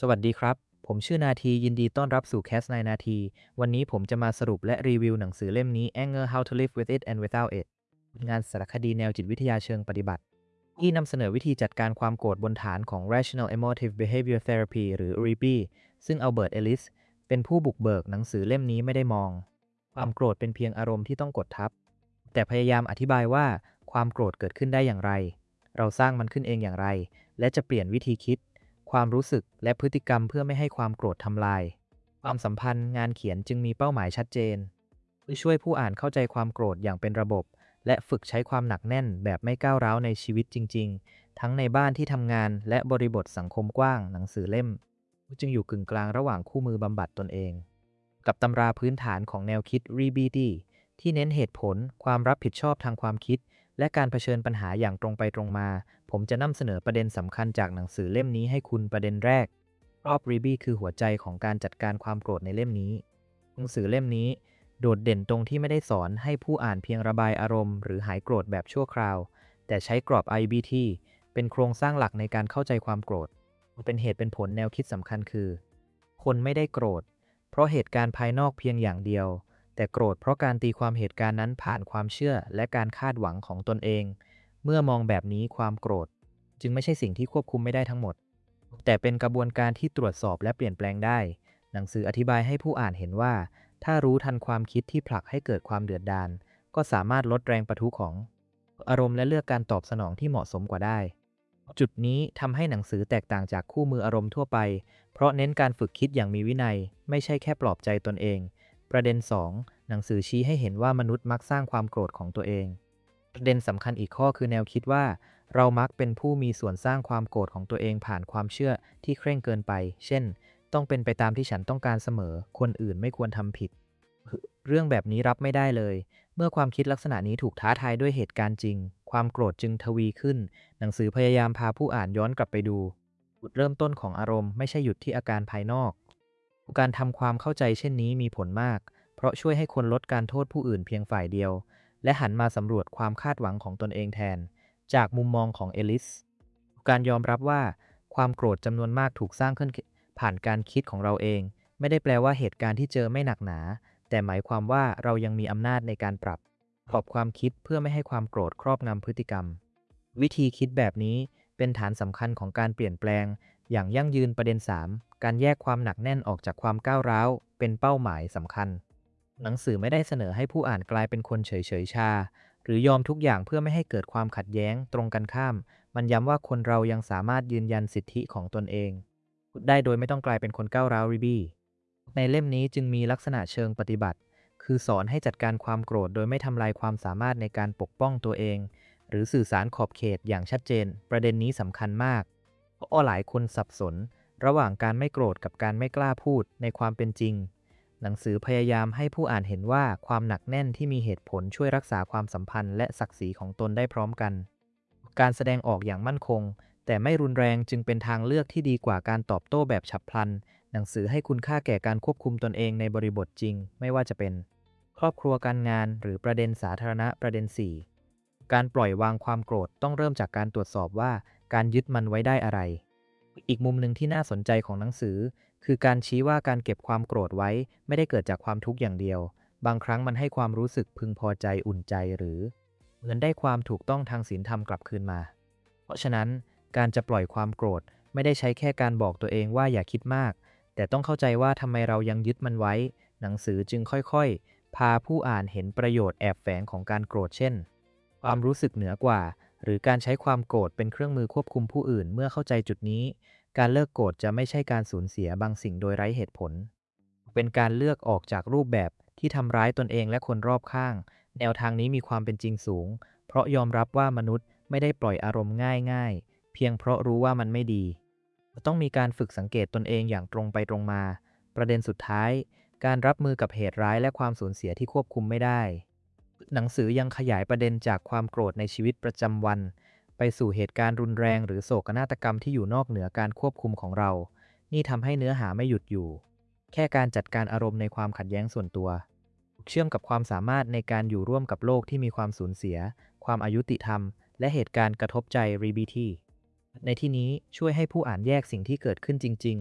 สวัสดีครับ ผมชื่อนาทียินดีต้อนรับสู่แคสในนาที วันนี้ผมจะมาสรุปและรีวิวหนังสือเล่มนี้ Anger How to Live with It and Without It งานสารคดีแนวจิตวิทยาเชิงปฏิบัติที่นำเสนอวิธีจัดการความโกรธบนฐานของ Rational Emotive Behavior Therapy หรือ REBE ซึ่งอัลเบิร์ต เอลลิสเป็นผู้บุกเบิกหนังสือเล่มนี้ไม่ได้มองความโกรธเป็นเพียงอารมณ์ที่ต้องกดทับแต่พยายามอธิบายว่าความโกรธเกิดขึ้นได้อย่างไรเราสร้างมันขึ้นเองอย่างไรและจะเปลี่ยนวิธีคิด ความรู้สึกและพฤติกรรมเพื่อไม่ให้ความโกรธทำลายความสัมพันธ์งานเขียนจึงมีเป้าหมายชัดเจนเพื่อช่วยผู้อ่านเข้าใจความโกรธอย่างเป็นระบบและฝึกใช้ความหนักแน่นแบบไม่ก้าวร้าวในชีวิตจริงๆทั้งในบ้านที่ทำงานและบริบทสังคมกว้างหนังสือเล่มจึงอยู่กึ่งกลางระหว่างคู่มือบำบัดตนเองกับตำราพื้นฐานของแนวคิด RBD ที่เน้นเหตุผลความรับผิดชอบทางความคิดและการเผชิญปัญหาอย่างตรงไปตรงมา ผมจะนำเสนอประเด็นสำคัญจากหนังสือเล่มนี้ให้คุณประเด็นแรกรอบรีบี้คือหัวใจของการจัดการความโกรธในเล่มนี้หนังสือเล่มนี้โดดเด่นตรงที่ไม่ได้สอนให้ผู้อ่านเพียงระบายอารมณ์หรือหายโกรธแบบชั่วคราวแต่ใช้กรอบ IBT เป็นโครงสร้างหลักในการเข้าใจความโกรธเป็นเหตุเป็นผลแนวคิดสำคัญคือคนไม่ได้โกรธเพราะเหตุการณ์ภายนอกเพียงอย่างเดียวแต่โกรธเพราะการตีความเหตุการณ์นั้นผ่านความเชื่อและการคาดหวังของตนเองเมื่อมองแบบนี้ความโกรธ จึงไม่ใช่สิ่งที่ควบคุมไม่ได้ทั้งหมด แต่เป็นกระบวนการที่ตรวจสอบและเปลี่ยนแปลงได้ หนังสืออธิบายให้ผู้อ่านเห็นว่า ถ้ารู้ทันความคิดที่ผลักให้เกิดความเดือดดาลก็สามารถลดแรงปะทุของอารมณ์และเลือกการตอบสนองที่เหมาะสมกว่าได้ จุดนี้ทำให้หนังสือแตกต่างจากคู่มืออารมณ์ทั่วไป เพราะเน้นการฝึกคิดอย่างมีวินัย ไม่ใช่แค่ปลอบใจตนเอง ประเด็น2หนังสือชี้ให้เห็นว่ามนุษย์มักสร้างความโกรธของตัวเอง ประเด็นสำคัญอีกข้อคือแนวคิดว่าเรามักเป็นผู้มีส่วนสร้างความโกรธของตัวเองผ่านความเชื่อที่เคร่งเกินไป เช่น ต้องเป็นไปตามที่ฉันต้องการเสมอ คนอื่นไม่ควรทำผิด เรื่องแบบนี้รับไม่ได้เลย เมื่อความคิดลักษณะนี้ถูกท้าทายด้วยเหตุการณ์จริง ความโกรธจึงทวีขึ้น หนังสือพยายามพาผู้อ่านย้อนกลับไปดูจุดเริ่มต้นของอารมณ์ไม่ใช่หยุดที่อาการภายนอก การทำความเข้าใจเช่นนี้มีผลมาก เพราะช่วยให้คนลดการโทษผู้อื่นเพียงฝ่ายเดียว และหันมาสำรวจความคาดหวังของตนเองแทน จากมุมมองของเอลิส การยอมรับว่าความโกรธจำนวนมากถูกสร้างขึ้นผ่านการคิดของเราเอง ไม่ได้แปลว่าเหตุการณ์ที่เจอไม่หนักหนา แต่หมายความว่าเรายังมีอำนาจในการปรับขอบความคิดเพื่อไม่ให้ความโกรธครอบงำพฤติกรรม วิธีคิดแบบนี้เป็นฐานสำคัญของการเปลี่ยนแปลงอย่างยั่งยืนประเด็น3การแยกความหนักแน่นออกจากความก้าวร้าวเป็นเป้าหมายสำคัญ หนังสือไม่ได้เสนอให้ผู้อ่านกลายเป็นคนเฉยๆชาหรือยอมทุกอย่างเพื่อไม่ให้เกิดความขัดแย้งตรงกันข้าม มันย้ำว่าคนเรายังสามารถยืนยันสิทธิของตนเองได้โดยไม่ต้องกลายเป็นคนก้าวร้าวริบี้ในเล่มนี้จึงมีลักษณะเชิงปฏิบัติคือสอนให้จัดการความโกรธโดยไม่ทำลายความสามารถในการปกป้องตัวเองหรือสื่อสารขอบเขตอย่างชัดเจนประเด็นนี้สำคัญมากเพราะหลายคนสับสนระหว่างการไม่โกรธกับการไม่กล้าพูดในความเป็นจริงหนังสือพยายามให้ผู้อ่านเห็นว่าความหนักแน่นที่มีเหตุผลช่วยรักษาความสัมพันธ์และศักดิ์ศรีของตนได้พร้อมกันการแสดงออกอย่างมั่นคงแต่ไม่รุนแรงจึงเป็นทางเลือกที่ดีกว่าการตอบโต้แบบฉับพลันหนังสือให้คุณค่าแก่การควบคุมตนเองในบริบทจริงไม่ว่าจะเป็นครอบครัวการงานหรือประเด็นสาธารณะประเด็น4การปล่อยวางความโกรธต้องเริ่มจากการตรวจสอบว่าการยึดมันไว้ได้อะไรอีกมุมหนึ่งที่น่าสนใจของหนังสือคือการชี้ว่าการเก็บความโกรธไว้ไม่ได้เกิดจากความทุกข์อย่างเดียวบางครั้งมันให้ความรู้สึกพึงพอใจอุ่นใจหรือเหมือนได้ความถูกต้องทางศีลธรรมกลับคืนมาเพราะฉะนั้นการจะปล่อยความโกรธไม่ได้ใช้แค่การบอกตัวเองว่าอย่าคิดมากแต่ต้องเข้าใจว่าทำไมเรายังยึดมันไว้หนังสือจึงค่อยๆพาผู้อ่านเห็นประโยชน์แอบแฝงของการโกรธเช่นความรู้สึกเหนือกว่าหรือการใช้ความโกรธเป็นเครื่องมือควบคุมผู้อื่นเมื่อเข้าใจจุดนี้การเลิกโกรธจะไม่ใช่การสูญเสียบางสิ่งโดยไร้เหตุผลเป็นการเลือกออกจากรูปแบบที่ทำร้ายตนเองและคนรอบข้างแนวทางนี้มีความเป็นจริงสูงเพราะยอมรับว่ามนุษย์ไม่ได้ปล่อยอารมณ์ง่ายๆเพียงเพราะรู้ว่ามันไม่ดีต้องมีการฝึกสังเกตตนเองอย่างตรงไปตรงมาประเด็นสุดท้ายการรับมือกับเหตุร้ายและความสูญเสียที่ควบคุมไม่ได้หนังสือยังขยายประเด็นจากความโกรธในชีวิตประจำวันไปสู่เหตุการณ์รุนแรงหรือโศกนาฏกรรมที่อยู่นอกเหนือการควบคุมของเรานี่ทำให้เนื้อหาไม่หยุดอยู่แค่การจัดการอารมณ์ในความขัดแย้งส่วนตัวเชื่อมกับความสามารถในการอยู่ร่วมกับโลกที่มีความสูญเสียความอายุติธรรมและเหตุการณ์กระทบใจ RBT ในที่นี้ช่วยให้ผู้อ่านแยกสิ่งที่เกิดขึ้นจริง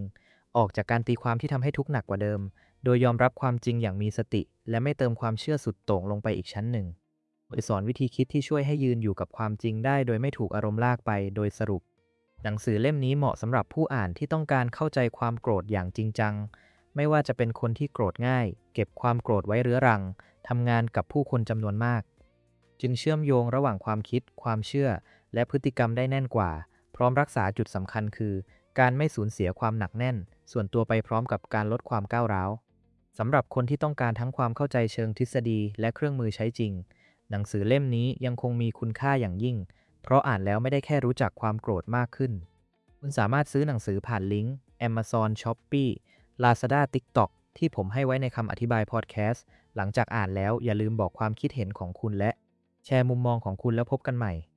ออกจากการตีความที่ทำให้ทุกข์หนักกว่าเดิม โดยยอมรับความจริงอย่างมีสติ และไม่เติมความเชื่อสุดโต่งลงไปอีกชั้นหนึ่งโดยสอนวิธีคิดที่ช่วยให้ยืนอยู่กับความจริงได้โดยไม่ถูกอารมณ์ลากไปโดยสรุป หนังสือเล่มนี้เหมาะสำหรับผู้อ่านที่ต้องการเข้าใจความโกรธอย่างจริงจัง ไม่ว่าจะเป็นคนที่โกรธง่าย เก็บความโกรธไว้เรื้อรัง ทำงานกับผู้คนจำนวนมาก จึงเชื่อมโยงระหว่างความคิด ความเชื่อ และพฤติกรรมได้แน่นกว่า พร้อมรักษาจุดสำคัญคือ การไม่สูญเสียความหนักแน่น ส่วนตัวไปพร้อมกับการลดความก้าวร้าว สำหรับคนที่ต้องการทั้งความเข้าใจเชิงทฤษฎีและเครื่องมือใช้จริง หนังสือเล่มนี้ยังคงมีคุณค่าอย่างยิ่ง เพราะอ่านแล้วไม่ได้แค่รู้จักความโกรธมากขึ้น คุณสามารถซื้อหนังสือผ่านลิงก์ Amazon, Shopee, Lazada, TikTok ที่ผมให้ไว้ในคำอธิบายพอดแคสต์ หลังจากอ่านแล้วอย่าลืมบอกความคิดเห็นของคุณและแชร์มุมมองของคุณแล้วพบกันใหม่